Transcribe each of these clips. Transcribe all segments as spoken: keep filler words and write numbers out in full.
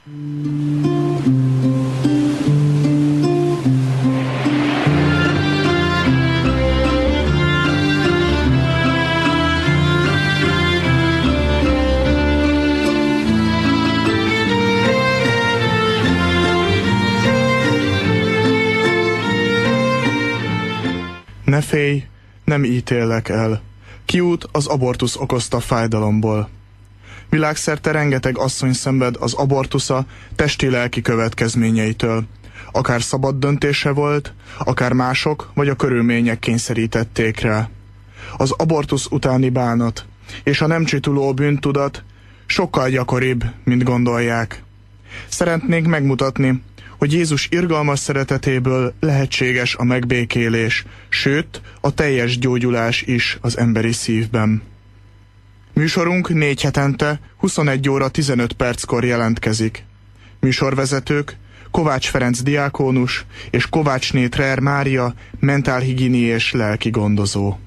Ne félj, nem ítéllek el. Kiút az abortusz okozta fájdalomból. Világszerte rengeteg asszony szenved az abortusza testi-lelki következményeitől. Akár szabad döntése volt, akár mások vagy a körülmények kényszerítették rá. Az abortusz utáni bánat és a nem csituló bűntudat sokkal gyakoribb, mint gondolják. Szeretnénk megmutatni, hogy Jézus irgalmas szeretetéből lehetséges a megbékélés, sőt, a teljes gyógyulás is az emberi szívben. Műsorunk négy hetente huszonegy óra tizenöt perckor jelentkezik. Műsorvezetők Kovács Ferenc diákónus és Kovácsné Trer Mária mentálhigiéni és lelki gondozó.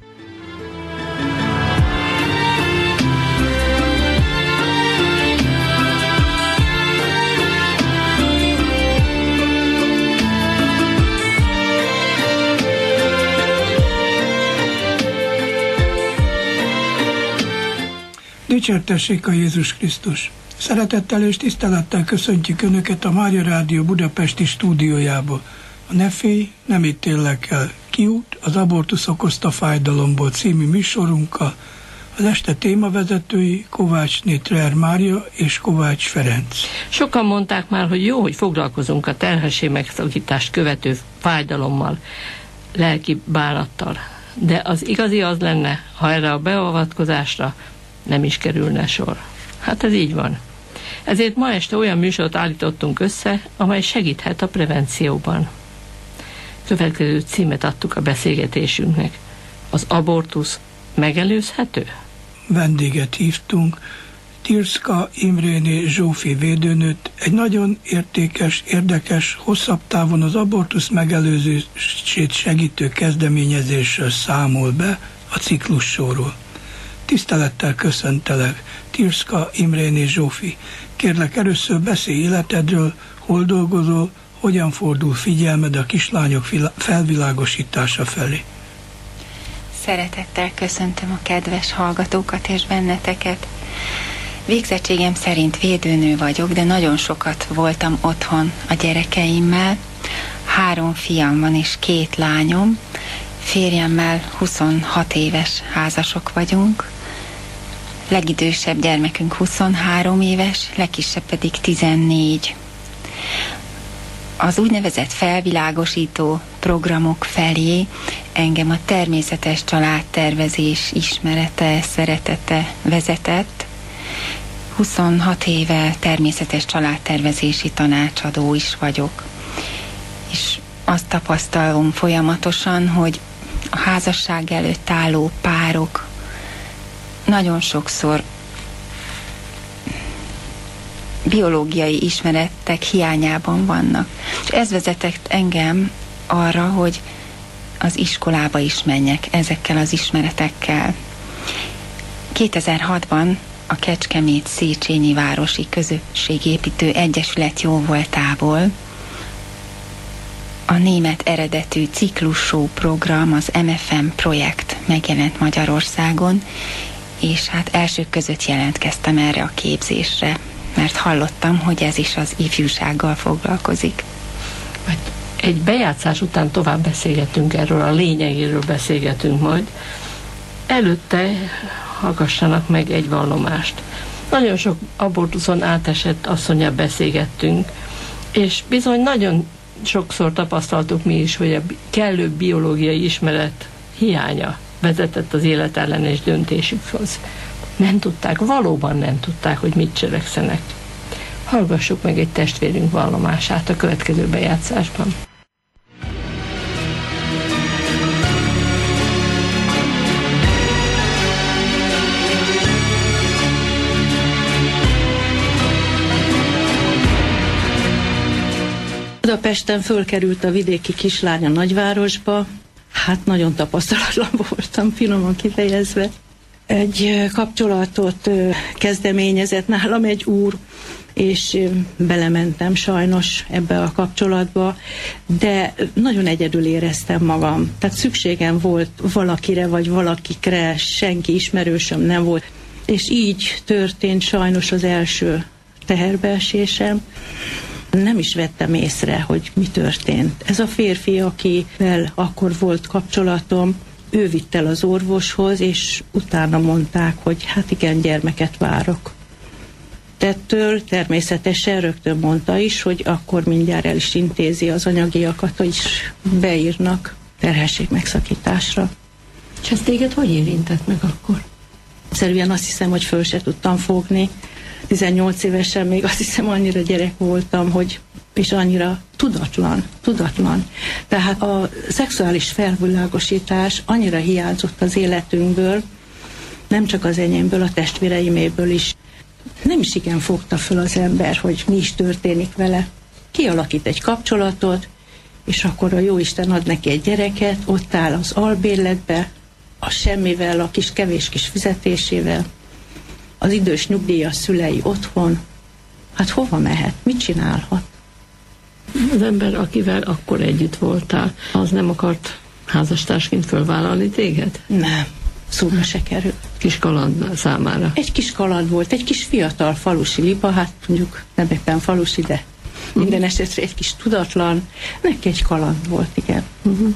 Dicsértessék a Jézus Krisztus! Szeretettel és tisztelettel köszöntjük Önöket a Mária Rádió budapesti stúdiójából. A Ne félj, nem ítéllek el. Kiút az abortusz okozta fájdalomból című műsorunkkal. Az este témavezetői Kovácsné Trer Mária és Kovács Ferenc. Sokan mondták már, hogy jó, hogy foglalkozunk a terhesség megszakítást követő fájdalommal, lelki bánattal. De az igazi az lenne, ha erre a beavatkozásra nem is kerülne sor. Hát ez így van. Ezért ma este olyan műsort állítottunk össze, amely segíthet a prevencióban. Következő címet adtuk a beszélgetésünknek. Az abortusz megelőzhető? Vendéget hívtunk, Tirszka Imréné Zsófi védőnőt, egy nagyon értékes, érdekes, hosszabb távon az abortusz megelőzését segítő kezdeményezésről számol be a ciklussorról. Tisztelettel köszöntelek, Tirszka Imréné Zsófi. Kérlek, először beszélj életedről, hol dolgozol, hogyan fordul figyelmed a kislányok felvilágosítása felé. Szeretettel köszöntöm a kedves hallgatókat és benneteket. Végzettségem szerint védőnő vagyok, de nagyon sokat voltam otthon a gyerekeimmel. Három fiam van és két lányom. Férjemmel huszonhat éves házasok vagyunk. Legidősebb gyermekünk huszonhárom éves, legkisebb pedig tizennégy. Az úgynevezett felvilágosító programok felé engem a természetes családtervezés ismerete, szeretete vezetett. huszonhat éve természetes családtervezési tanácsadó is vagyok. És azt tapasztalom folyamatosan, hogy a házasság előtt álló párok nagyon sokszor biológiai ismeretek hiányában vannak. És ez vezetett engem arra, hogy az iskolába is menjek ezekkel az ismeretekkel. kétezer-hatban a Kecskemét-Széchenyi Városi Közösségépítő Egyesület jóvoltából a német eredetű ciklusshow program, az em ef em projekt megjelent Magyarországon, és hát elsők között jelentkeztem erre a képzésre, mert hallottam, hogy ez is az ifjúsággal foglalkozik. Egy bejátszás után tovább beszélgetünk erről, a lényegéről beszélgetünk majd. Előtte hallgassanak meg egy vallomást. Nagyon sok abortuszon átesett asszonnyal beszélgettünk, és bizony nagyon sokszor tapasztaltuk mi is, hogy a kellő biológiai ismeret hiánya vezetett az életellenes döntésükhoz. Nem tudták, valóban nem tudták, hogy mit cselekszenek. Hallgassuk meg egy testvérünk vallomását a következő bejátszásban. Budapesten fölkerült a vidéki kislány a nagyvárosba. Hát nagyon tapasztalatlan voltam, finoman kifejezve. Egy kapcsolatot kezdeményezett nálam egy úr, és belementem sajnos ebbe a kapcsolatba, de nagyon egyedül éreztem magam. Tehát szükségem volt valakire, vagy valakikre, senki ismerősöm nem volt. És így történt sajnos az első teherbeesésem. Nem is vettem észre, hogy mi történt. Ez a férfi, akivel akkor volt kapcsolatom, ő vitt el az orvoshoz, és utána mondták, hogy hát igen, gyermeket várok. Tettől természetesen rögtön mondta is, hogy akkor mindjárt el is intézi az anyagiakat, hogy is beírnak terhesség megszakításra. És ez téged hogy érintett meg akkor? Szerűen azt hiszem, hogy föl se tudtam fogni. tizennyolc évesen még azt hiszem annyira gyerek voltam, hogy és annyira tudatlan, tudatlan. Tehát a szexuális felvilágosítás annyira hiányzott az életünkből, nem csak az enyémből, a testvéreiméből is. Nem is igen fogta föl az ember, hogy mi is történik vele. Kialakít egy kapcsolatot, és akkor a Jóisten ad neki egy gyereket, ott áll az albérletbe, a semmivel, a kis kevés kis fizetésével, az idős nyugdíjas szülei otthon. Hát hova mehet? Mit csinálhat? Az ember, akivel akkor együtt voltál, az nem akart házastársként fölvállalni téged? Nem, szóba se kerül. Kis kaland számára? Egy kis kaland volt, egy kis fiatal falusi liba, hát mondjuk nem éppen falusi, de uh-huh. minden esetre egy kis tudatlan, neki egy kaland volt, igen. Uh-huh.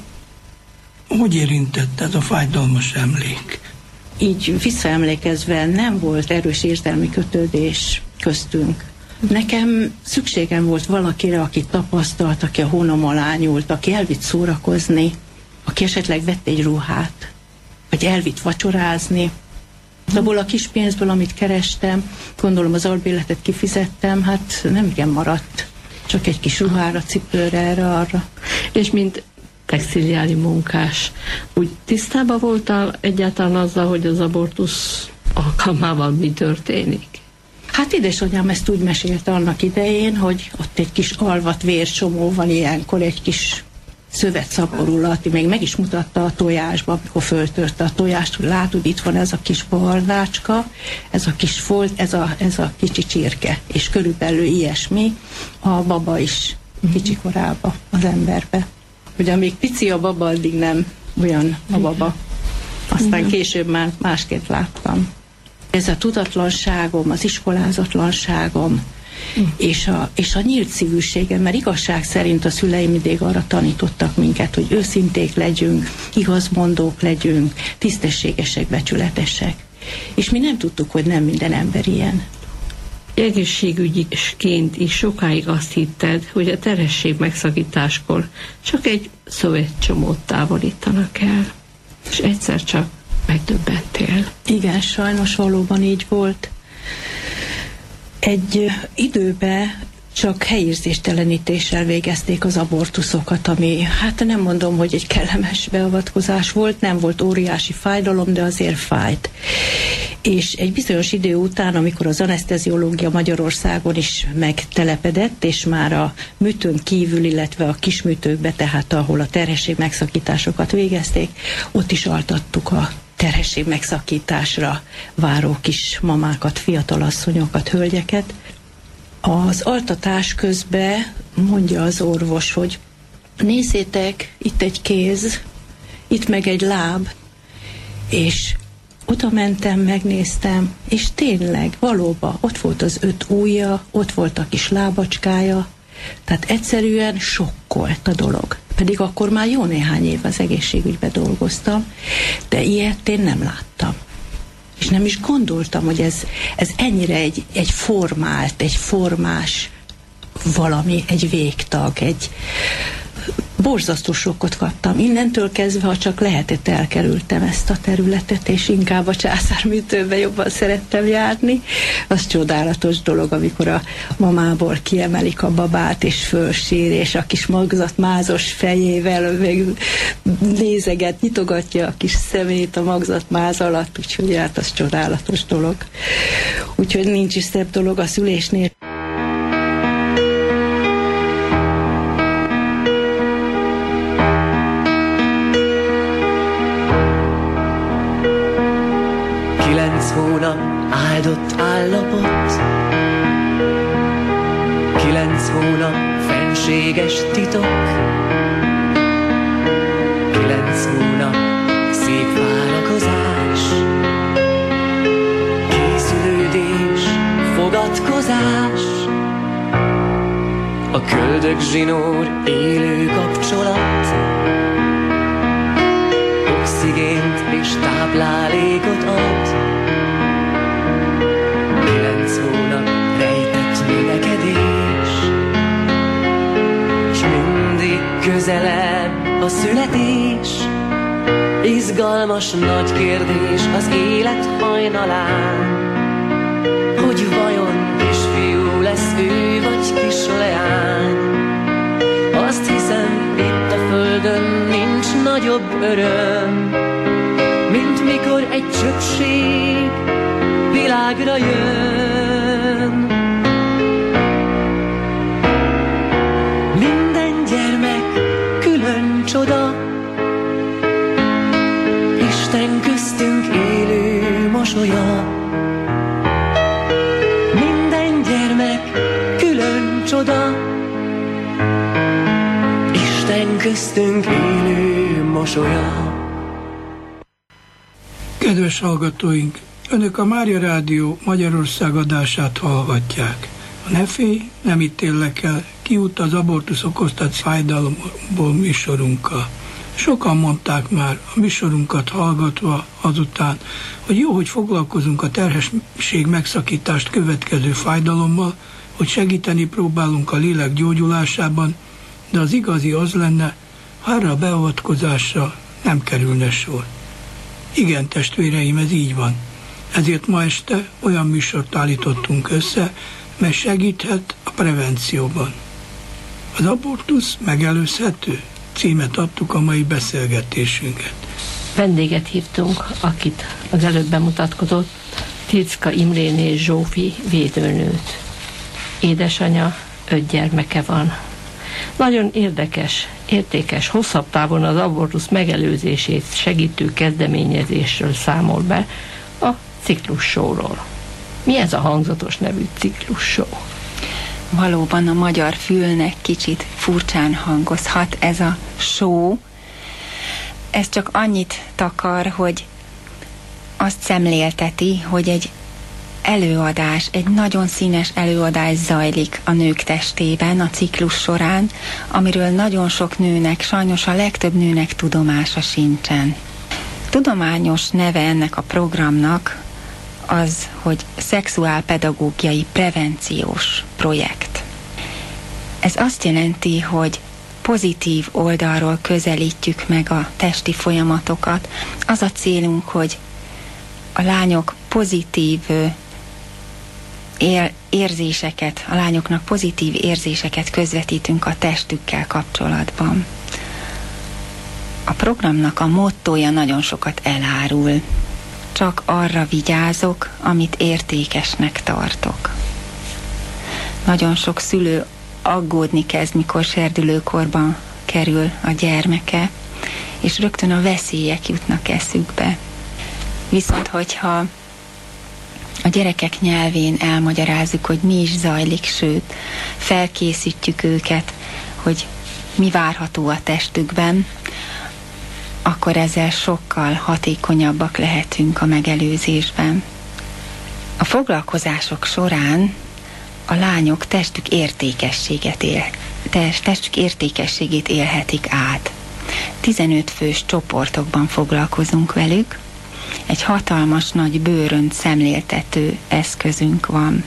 Hogy érintett ez a fájdalmas emlék? Így visszaemlékezve nem volt erős érzelmi kötődés köztünk. Nekem szükségem volt valakire, aki tapasztalt, aki a hónom alá nyúlt, aki elvitt szórakozni, aki esetleg vett egy ruhát, vagy elvitt vacsorázni. Abból a kis pénzből, amit kerestem, gondolom az albérletet kifizettem, hát nem igen maradt. Csak egy kis ruhára, cipőre, erre, arra. És mint textiliári munkás, úgy tisztában voltál egyáltalán azzal, hogy az abortusz alkalmával mi történik? Hát édesanyám ezt úgy mesélte annak idején, hogy ott egy kis alvat vércsomó van ilyenkor, egy kis szövetszaporulat, még meg is mutatta a tojásba, amikor föltörte a tojást, hogy látod, itt van ez a kis barnácska, ez a kis folt, ez a, ez a kicsi csirke, és körülbelül ilyesmi a baba is kicsi korában az emberbe. Hogy amíg pici a baba, addig nem olyan a baba. Aztán később már másként láttam. Ez a tudatlanságom, az iskolázatlanságom, mm. és, a, és a nyílt szívűségem, mert igazság szerint a szüleim mindig arra tanítottak minket, hogy őszinték legyünk, igazmondók legyünk, tisztességesek, becsületesek. És mi nem tudtuk, hogy nem minden ember ilyen. Egészségügyisként is sokáig azt hitted, hogy a terhesség megszakításkor csak egy szövetcsomót távolítanak el. És egyszer csak megdöbbentél. Igen, sajnos valóban így volt. Egy időben csak helyérzéstelenítéssel végezték az abortuszokat, ami, hát nem mondom, hogy egy kellemes beavatkozás volt, nem volt óriási fájdalom, de azért fájt. És egy bizonyos idő után, amikor az aneszteziológia Magyarországon is megtelepedett, és már a műtőn kívül, illetve a kisműtőkbe, tehát ahol a terhesség megszakításokat végezték, ott is altattuk a terhesség megszakításra váró kis mamákat, fiatalasszonyokat, hölgyeket. Az altatás közben mondja az orvos, hogy nézzétek, itt egy kéz, itt meg egy láb, és oda mentem, megnéztem, és tényleg, valóban, ott volt az öt ujja, ott volt a kis lábacskája, tehát egyszerűen sokkolt a dolog. Pedig akkor már jó néhány év az egészségügyben dolgoztam, de ilyet én nem láttam. És nem is gondoltam, hogy ez, ez ennyire egy, egy formált, egy formás valami, egy végtag, egy borzasztó sokkot kaptam. Innentől kezdve, ha csak lehetett, elkerültem ezt a területet, és inkább a császárműtőben jobban szerettem járni. Az csodálatos dolog, amikor a mamából kiemelik a babát, és fölsír, és a kis magzatmázos fejével még nézeget, nyitogatja a kis szemét a magzatmáz alatt, úgyhogy hát az csodálatos dolog. Úgyhogy nincs is szebb dolog a szülésnél. Kilenc hónap áldott állapot, Kilenc hónap fenséges titok, kilenc hónap szép várakozás, készülődés, fogadkozás, a köldök zsinór élő kapcsolat, oxigént és táplálékot ad. Kilenc hónap rejtett növekedés, s mindig közelebb a születés. Izgalmas nagy kérdés az élet hajnalán, hogy vajon kisfiú lesz ő vagy kisleány. Azt hiszem, itt a földön nincs nagyobb öröm, mint mikor egy csöpség világra jön. Minden gyermek külön csoda, Isten köztünk élő mosolya. Minden gyermek külön csoda, Isten köztünk élő mosolya. Kedves hallgatóink, Önök a Mária Rádió Magyarország adását hallgatják. A Ne félj, nem ítélek el, kiút az abortusz okozta fájdalomból műsorunkkal. Sokan mondták már a műsorunkat hallgatva azután, hogy jó, hogy foglalkozunk a terhesség megszakítást következő fájdalommal, hogy segíteni próbálunk a lélek gyógyulásában, de az igazi az lenne, ha erre a beavatkozásra nem kerülne sor. Igen, testvéreim, ez így van. Ezért ma este olyan műsort állítottunk össze, mely segíthet a prevencióban. Az abortusz megelőzhető? Címet adtuk a mai beszélgetésünket. Vendéget hívtunk, akit az előbb bemutatkozott, Ticka Imréné Zsófi védőnőt. Édesanyja, öt gyermeke van. Nagyon érdekes, értékes, hosszabb távon az abortusz megelőzését segítő kezdeményezésről számol be, a ciklussóról. Mi ez a hangzatos nevű ciklussó? Valóban a magyar fülnek kicsit furcsán hangozhat ez a show. Ez csak annyit takar, hogy azt szemlélteti, hogy egy előadás, egy nagyon színes előadás zajlik a nők testében a ciklus során, amiről nagyon sok nőnek, sajnos a legtöbb nőnek tudomása sincsen. Tudományos neve ennek a programnak az, hogy szexuálpedagógiai prevenciós projekt. Ez azt jelenti, hogy pozitív oldalról közelítjük meg a testi folyamatokat. Az a célunk, hogy a lányok pozitív ér- érzéseket, a lányoknak pozitív érzéseket közvetítünk a testükkel kapcsolatban. A programnak a mottója nagyon sokat elárul. Csak arra vigyázok, amit értékesnek tartok. Nagyon sok szülő aggódni kezd, mikor serdülőkorban kerül a gyermeke, és rögtön a veszélyek jutnak eszükbe. Viszont, hogyha a gyerekek nyelvén elmagyarázzuk, hogy mi is zajlik, sőt, felkészítjük őket, hogy mi várható a testükben, akkor ezzel sokkal hatékonyabbak lehetünk a megelőzésben. A foglalkozások során a lányok testük értékességet él, testük értékességét élhetik át. tizenöt fős csoportokban foglalkozunk velük. Egy hatalmas nagy bőrönt szemléltető eszközünk van.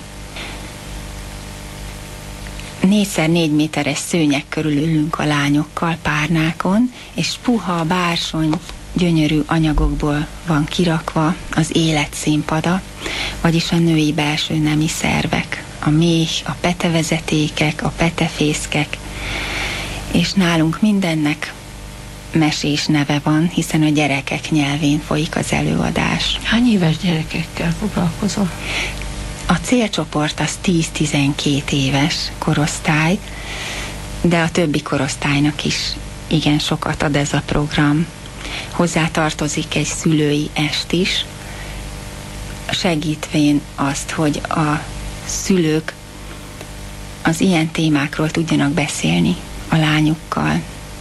négyszer négy méteres szőnyeg körül ülünk a lányokkal párnákon, és puha, bársony, gyönyörű anyagokból van kirakva az élet színpada, vagyis a női belső nemi szervek, a méh, a petevezetékek, a petefészkek, és nálunk mindennek mesés neve van, hiszen a gyerekek nyelvén folyik az előadás. Hány éves gyerekekkel foglalkozol? A célcsoport az tíz-tizenkét éves korosztály, de a többi korosztálynak is igen sokat ad ez a program. Hozzá tartozik egy szülői est is, segítvén azt, hogy a szülők az ilyen témákról tudjanak beszélni a lányokkal.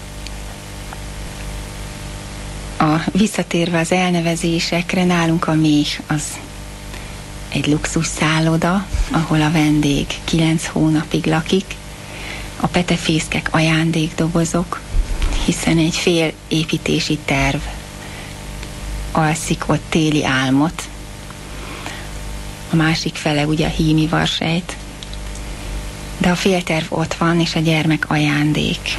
A, visszatérve az elnevezésekre, nálunk a méh az egy luxus szálloda, ahol a vendég kilenc hónapig lakik, a petefészkek ajándékdobozok, hiszen egy fél építési terv alszik ott téli álmot, a másik fele ugye a hími varsejt, de a félterv ott van, és a gyermek ajándék.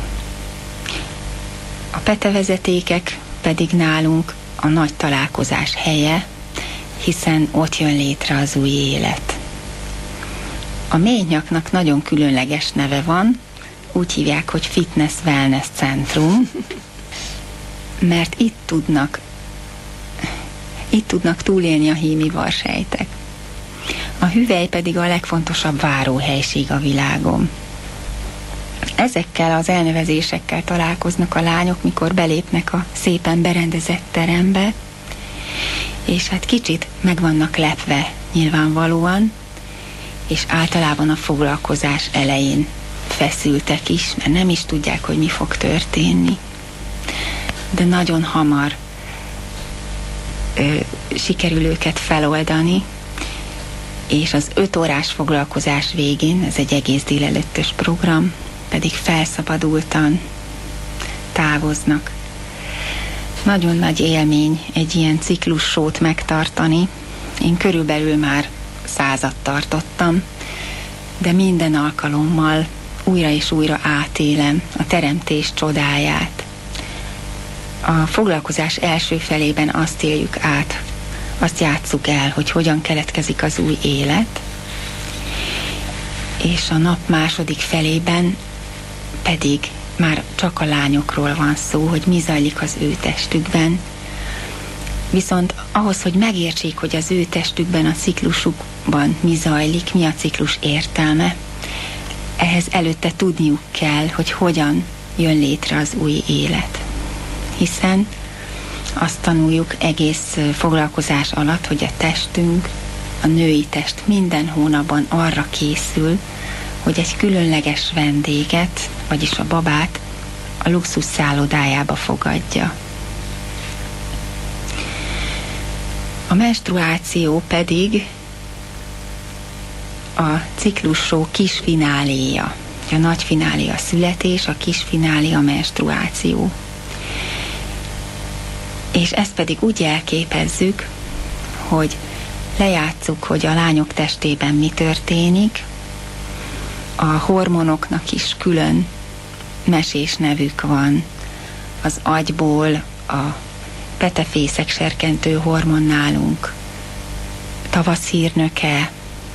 A petevezetékek pedig nálunk a nagy találkozás helye, hiszen ott jön létre az új élet. A méhnyaknak nagyon különleges neve van, úgy hívják, hogy Fitness Wellness Centrum, mert itt tudnak, itt tudnak túlélni a hími varsejtek. A hüvely pedig a legfontosabb váróhelység a világon. Ezekkel az elnevezésekkel találkoznak a lányok, mikor belépnek a szépen berendezett terembe, és hát kicsit meg vannak lepve nyilvánvalóan, és általában a foglalkozás elején feszültek is, mert nem is tudják, hogy mi fog történni. De nagyon hamar ö, sikerül őket feloldani, és az öt órás foglalkozás végén, ez egy egész délelőttös program, pedig felszabadultan távoznak. Nagyon nagy élmény egy ilyen ciklussót megtartani. Én körülbelül már százat tartottam, de minden alkalommal újra és újra átélem a teremtés csodáját. A foglalkozás első felében azt éljük át, azt játsszuk el, hogy hogyan keletkezik az új élet, és a nap második felében pedig már csak a lányokról van szó, hogy mi zajlik az ő testükben. Viszont ahhoz, hogy megértsék, hogy az ő testükben, a ciklusukban mi zajlik, mi a ciklus értelme, ehhez előtte tudniuk kell, hogy hogyan jön létre az új élet. Hiszen azt tanuljuk egész foglalkozás alatt, hogy a testünk, a női test minden hónapban arra készül, hogy egy különleges vendéget, vagyis a babát a luxus szállodájába fogadja. A menstruáció pedig a ciklussó kis fináléja. A nagy finálé a születés, a kis finálé a menstruáció. És ezt pedig úgy elképezzük, hogy lejátszuk, hogy a lányok testében mi történik, a hormonoknak is külön mesés nevük van. Az agyból a petefészek serkentő hormon nálunk tavaszhírnöke,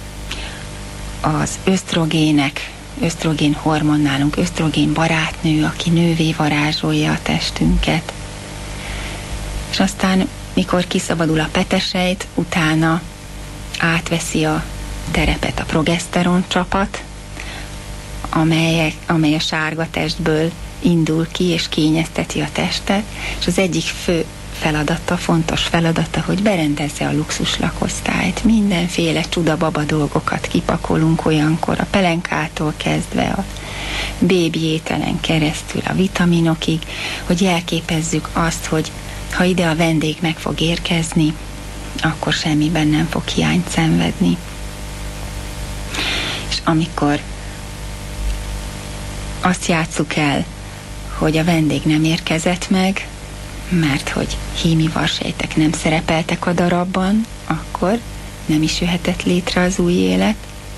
az ösztrogének, ösztrogén hormon nálunk ösztrogén barátnő, aki nővé varázsolja a testünket. És aztán, mikor kiszabadul a petesejt, utána átveszi a terepet a progeszteron csapat, amely, amely a sárga testből indul ki és kényezteti a testet, és az egyik fő feladata, fontos feladata, hogy berendezze a luxus lakosztályt. Mindenféle csuda-baba dolgokat kipakolunk olyankor, a pelenkától kezdve a bébi ételen keresztül a vitaminokig, hogy elképezzük azt, hogy ha ide a vendég meg fog érkezni, akkor semmiben nem fog hiányt szenvedni. És amikor azt játsszuk el, hogy a vendég nem érkezett meg, mert hogy hími varsejtek nem szerepeltek a darabban, akkor nem is jöhetett létre az új élet.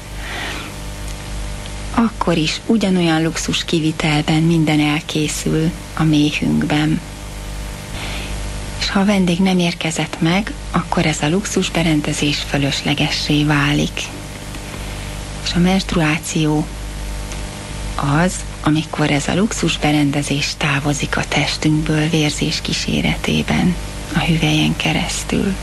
Akkor is ugyanolyan luxus kivitelben minden elkészül a méhünkben. És ha a vendég nem érkezett meg, akkor ez a luxus berendezés fölöslegessé válik. És a menstruáció az, amikor ez a luxus berendezés távozik a testünkből vérzés kíséretében, a hüvelyen keresztül.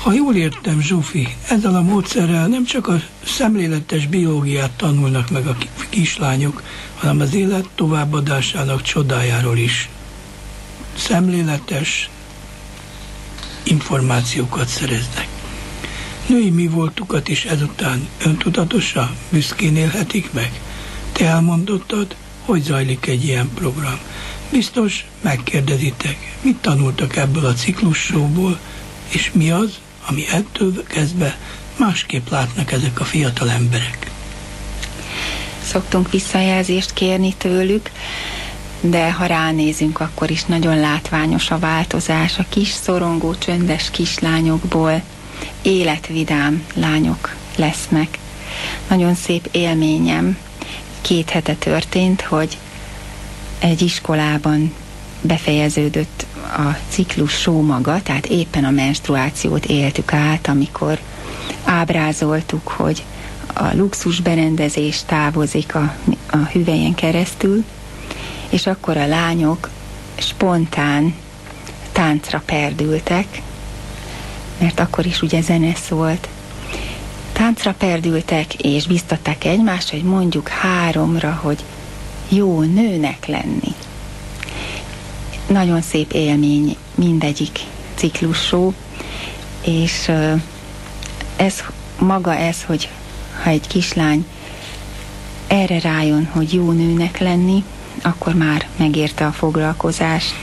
Ha jól értem, Zsófi, ezzel a módszerrel nem csak a szemléletes biológiát tanulnak meg a kislányok, hanem az élet továbbadásának csodájáról is szemléletes információkat szereznek. Női mi voltukat is ezután öntudatosan, büszkén élhetik meg. Te elmondottad, hogy zajlik egy ilyen program. Biztos megkérdezitek, mit tanultak ebből a ciklussóból, és mi az, ami ettől kezdve másképp látnak ezek a fiatal emberek. Szoktunk visszajelzést kérni tőlük, de ha ránézünk, akkor is nagyon látványos a változás. A kis, szorongó, csöndes kislányokból életvidám lányok lesznek. Nagyon szép élményem. Két hete történt, hogy egy iskolában befejeződött a ciklus show maga, tehát éppen a menstruációt éltük át, amikor ábrázoltuk, hogy a luxus berendezés távozik a, a hüvelyen keresztül, és akkor a lányok spontán táncra perdültek, mert akkor is ugye zene szólt. Táncra perdültek, és biztatták egymást, hogy mondjuk háromra, hogy jó nőnek lenni. Nagyon szép élmény mindegyik ciklussó, és ez maga ez, hogy ha egy kislány erre rájön, hogy jó nőnek lenni, akkor már megérte a foglalkozást.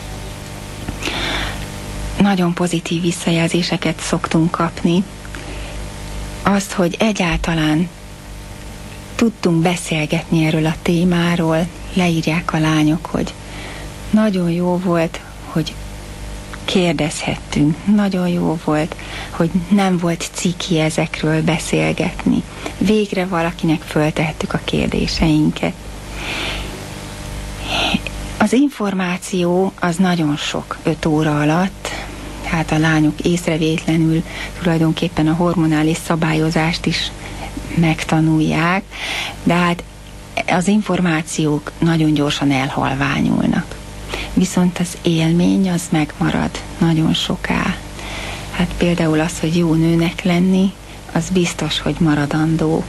Nagyon pozitív visszajelzéseket szoktunk kapni. Azt, hogy egyáltalán tudtunk beszélgetni erről a témáról, leírják a lányok, hogy nagyon jó volt, hogy kérdezhettünk, nagyon jó volt, hogy nem volt ciki ezekről beszélgetni. Végre valakinek föltehettük a kérdéseinket. Az információ az nagyon sok öt óra alatt, hát a lányok észrevétlenül tulajdonképpen a hormonális szabályozást is megtanulják, de hát az információk nagyon gyorsan elhalványulnak. Viszont az élmény az megmarad nagyon soká. Hát például az, hogy jó nőnek lenni, az biztos, hogy maradandó.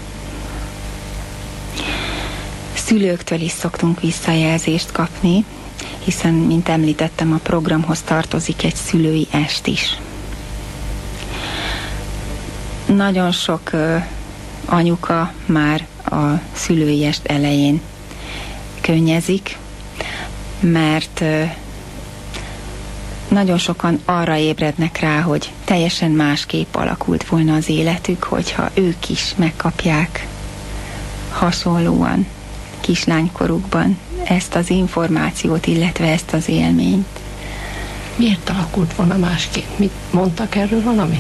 Szülőktől is szoktunk visszajelzést kapni, hiszen, mint említettem, a programhoz tartozik egy szülői est is. Nagyon sok uh, anyuka már a szülői est elején könnyezik, mert uh, nagyon sokan arra ébrednek rá, hogy teljesen másképp alakult volna az életük, hogyha ők is megkapják hasonlóan kislánykorukban ezt az információt, illetve ezt az élményt. Miért alakult volna másképp? Mit mondtak erről valamit?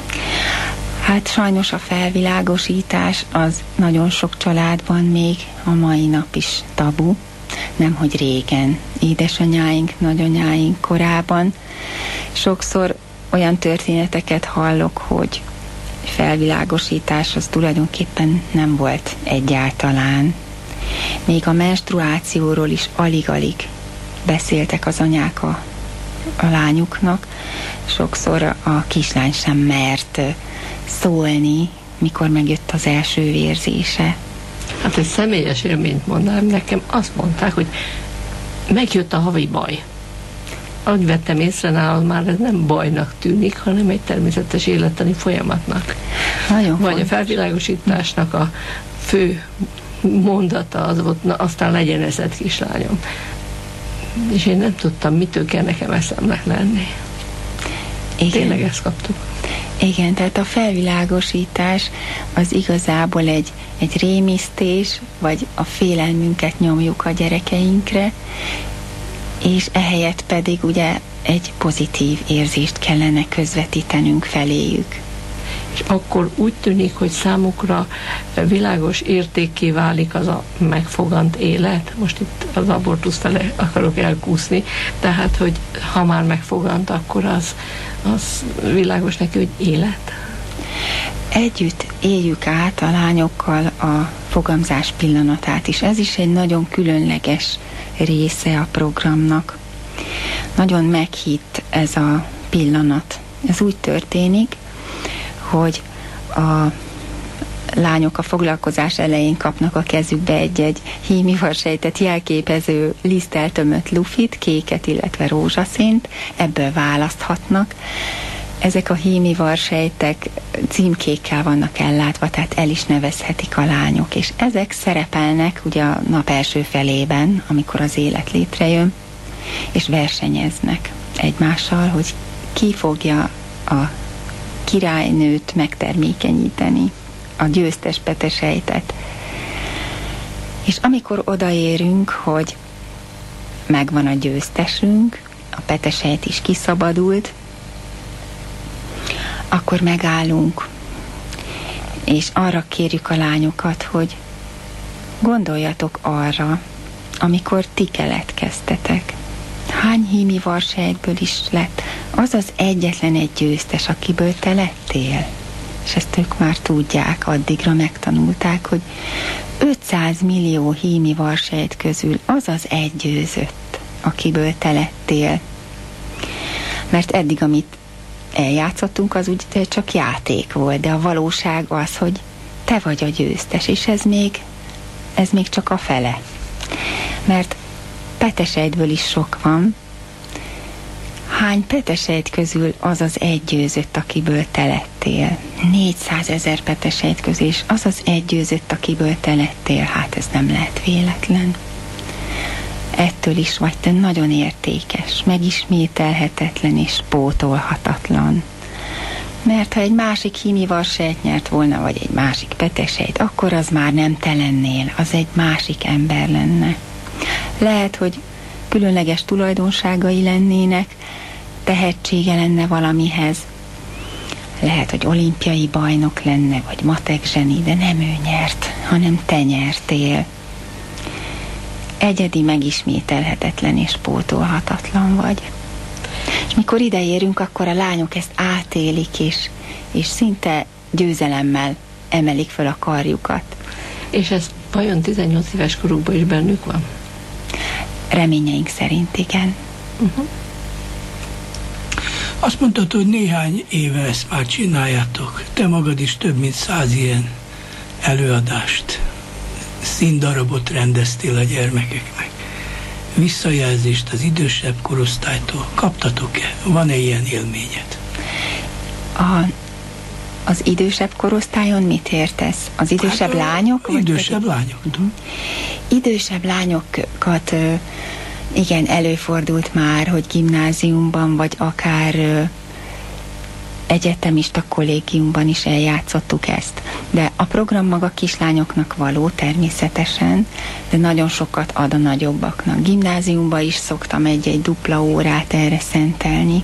Hát sajnos a felvilágosítás az nagyon sok családban még a mai nap is tabu. Nemhogy régen, édesanyáink, nagyanyáink korában. Sokszor olyan történeteket hallok, hogy felvilágosítás az tulajdonképpen nem volt egyáltalán. Még a menstruációról is alig-alig beszéltek az anyák a, a lányuknak. Sokszor a kislány sem mert szólni, mikor megjött az első vérzése. Hát egy személyes élményt mondanám, nekem azt mondták, hogy megjött a havi baj. Ahogy vettem észre, nálad már ez nem bajnak tűnik, hanem egy természetes élettani folyamatnak. Nagyon Vagy fontos. a felvilágosításnak a fő mondata az volt, na aztán legyen eszed, kislányom. És én nem tudtam, mitől kell nekem eszemnek lenni. Igen. Tényleg ezt kaptuk. Igen, tehát a felvilágosítás az igazából egy, egy rémisztés, vagy a félelmünket nyomjuk a gyerekeinkre, és ehelyett pedig ugye egy pozitív érzést kellene közvetítenünk feléjük. És akkor úgy tűnik, hogy számukra világos értékké válik az a megfogant élet. Most itt az abortusz fele akarok elkúszni, tehát, hogy ha már megfogant, akkor az, az világos neki, hogy élet. Együtt éljük át a lányokkal a fogamzás pillanatát is. Ez is egy nagyon különleges része a programnak. Nagyon meghitt ez a pillanat. Ez úgy történik, hogy a lányok a foglalkozás elején kapnak a kezükbe egy-egy hímivarsejtet jelképező liszttel tömött lufit, kéket, illetve rózsaszínt, ebből választhatnak. Ezek a hímivarsejtek címkékkel vannak ellátva, tehát el is nevezhetik a lányok, és ezek szerepelnek ugye a nap első felében, amikor az élet létrejön, és versenyeznek egymással, hogy ki fogja a királynőt megtermékenyíteni, a győztes petesejtet. És amikor odaérünk, hogy megvan a győztesünk, a petesejt is kiszabadult, akkor megállunk, és arra kérjük a lányokat, hogy gondoljatok arra, amikor ti keletkeztetek. Hány hímivarsejtből is lett az az egyetlen egy győztes, akiből te lettél? És ezt ők már tudják, addigra megtanulták, hogy ötszáz millió hímivarsejt közül az az egy győzött, akiből te lettél. Mert eddig, amit eljátszottunk, az úgy csak játék volt, de a valóság az, hogy te vagy a győztes, és ez még, ez még csak a fele. Mert petesejtből is sok van. Hány petesejt közül az az egy győzött, akiből te lettél? négyszázezer petesejt közül, és az az egy győzött, akiből te lettél. Hát ez nem lehet véletlen. Ettől is vagy te nagyon értékes, megismételhetetlen és pótolhatatlan. Mert ha egy másik hímivarsejt nyert volna, vagy egy másik petesejt, akkor az már nem te lennél, az egy másik ember lenne. Lehet, hogy különleges tulajdonságai lennének, tehetsége lenne valamihez. Lehet, hogy olimpiai bajnok lenne, vagy matek zseni, de nem ő nyert, hanem te nyertél. Egyedi, megismételhetetlen és pótolhatatlan vagy. És mikor ideérünk, akkor a lányok ezt átélik, és, és szinte győzelemmel emelik fel a karjukat. És ez vajon tizennyolc éves korukban is bennük van? Reményeink szerint igen. Uh-huh. Azt mondtad, hogy néhány éve ezt már csináljátok. Te magad is több mint száz ilyen előadást, színdarabot rendeztél a gyermekeknek. Visszajelzést az idősebb korosztálytól kaptatok-e? Van-e ilyen élményed? A, az idősebb korosztályon mit értesz? Az idősebb hát, lányok? Idősebb vagy lányok. Uh-huh. Idősebb lányokat igen, előfordult már, hogy gimnáziumban, vagy akár egyetemista kollégiumban is eljátszottuk ezt. De a program maga kislányoknak való természetesen, de nagyon sokat ad a nagyobbaknak. Gimnáziumban is szoktam egy-egy dupla órát erre szentelni,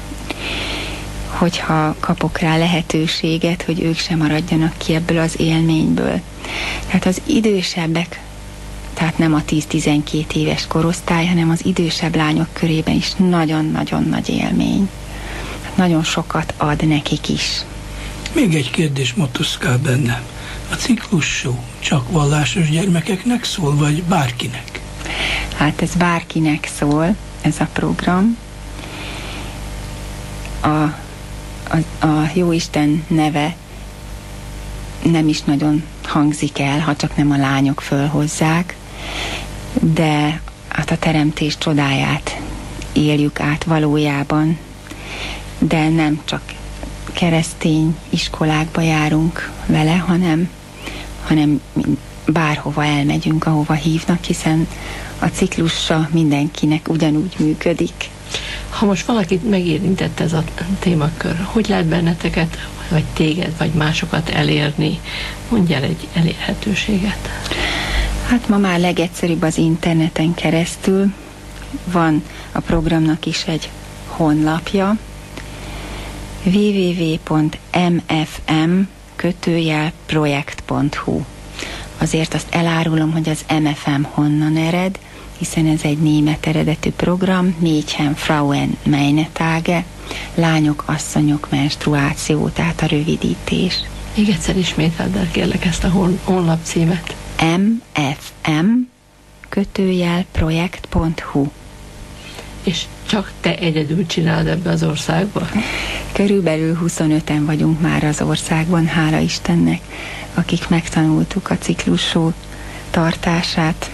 hogyha kapok rá lehetőséget, hogy ők sem maradjanak ki ebből az élményből. Tehát az idősebbek, tehát nem a tíz-tizenkét éves korosztály, hanem az idősebb lányok körében is nagyon-nagyon nagy élmény. Nagyon sokat ad nekik is. Még egy kérdés motoszkál bennem. A ciklus show csak vallásos gyermekeknek szól, vagy bárkinek? Hát ez bárkinek szól, ez a program. A, a, a Jóisten neve nem is nagyon hangzik el, ha csak nem a lányok fölhozzák, de hát a teremtés csodáját éljük át valójában, de nem csak keresztény iskolákba járunk vele, hanem, hanem bárhova elmegyünk, ahova hívnak, hiszen a ciklusa mindenkinek ugyanúgy működik. Ha most valakit megérintette ez a témakör, hogy lehet benneteket, vagy téged, vagy másokat elérni? Mondj el egy elérhetőséget. Hát ma már legegyszerűbb az interneten keresztül. Van a programnak is egy honlapja, double-u double-u double-u pont m f m kötőjel projekt pont h u. Azért azt elárulom, hogy az em ef em honnan ered, hiszen ez egy német eredetű program, Mädchen, Frauen, meine Tage, lányok, asszonyok, menstruáció, tehát a rövidítés. Még egyszer ismételd el, kérlek, ezt a hon- honlap címet. em ef em kötőjel projekt pont h u. És csak te egyedül csinálod ebbe az országba? Körülbelül huszonöten vagyunk már az országban, hála Istennek, akik megtanultuk a ciklusó tartását.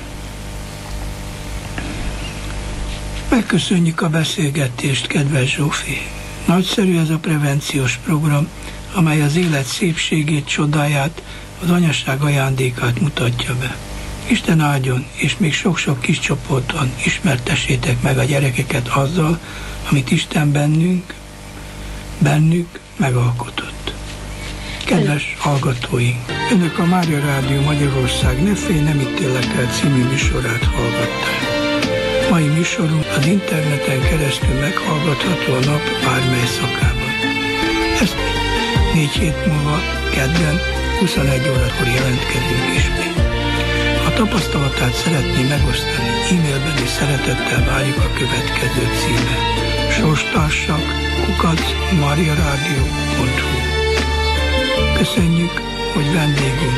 Megköszönjük a beszélgetést, kedves Zsófi. Nagyszerű ez a prevenciós program, amely az élet szépségét, csodáját, az anyaság ajándékát mutatja be. Isten áldjon, és még sok-sok kis csoporton ismertessétek meg a gyerekeket azzal, amit Isten bennünk, bennük megalkotott. Kedves hallgatóink! Önök a Mária Rádió Magyarország Ne félj, nem ítélek el című műsorát hallgatták. Mai műsorunk az interneten keresztül meghallgatható a nap bármely szakában. Ezt négy hét múlva, kedden, huszonegy órakor jelentkezünk ismét. Ha tapasztalatát szeretné megosztani, e-mailben is szeretettel várjuk a következő címet. Sorstársak kukac mariaradio pont hu. Köszönjük, hogy vendégünk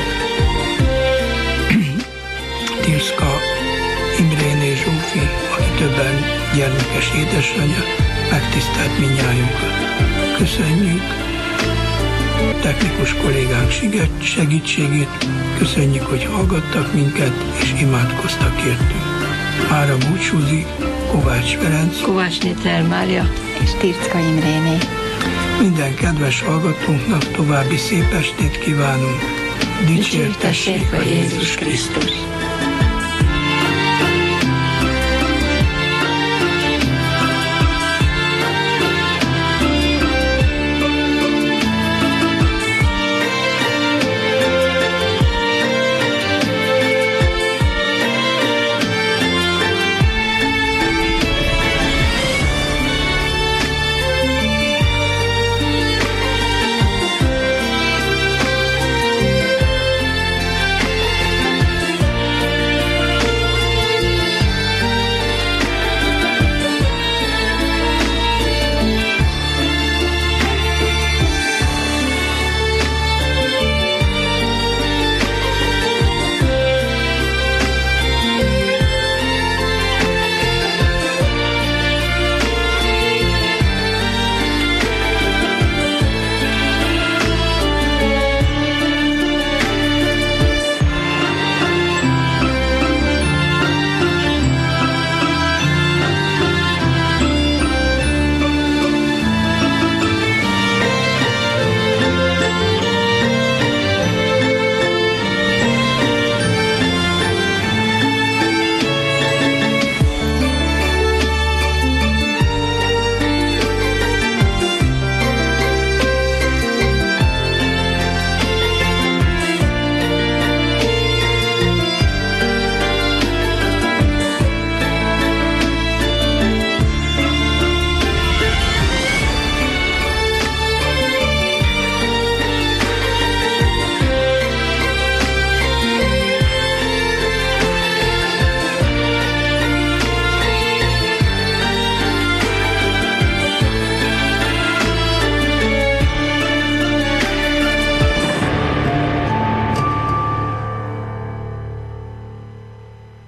Tirszka Imréné Zsófi, aki többen gyermekes édesanyja, megtisztelt mindnyájunkat. Köszönjük technikus kollégánk segítségét, köszönjük, hogy hallgattak minket és imádkoztak értünk. Mára búcsúzik Kovács Ferenc, Kovács Néter Mária és Tirszka Imréné. Minden kedves hallgatónknak további szép estét kívánunk. Dicsértessék a Jézus Krisztus!